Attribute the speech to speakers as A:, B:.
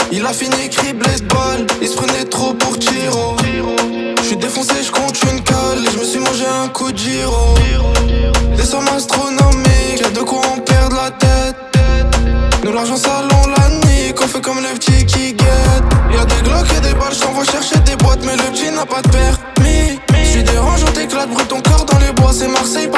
A: Il a fini criblé de balles, il se prenait trop pour Chiro. J'suis défoncé, j'compte une cale et j'me suis mangé un coup de gyro. Des sommes astronomiques, y'a de quoi en perdre la tête. Nous l'argent sale on la nique, on fait comme le petit qui guette. Y'a des glocks et des balles, j't'envoie chercher des boîtes, mais le petit n'a pas de permis. J'suis dérangeant, t'éclate, brûle ton corps dans les bois, c'est Marseille.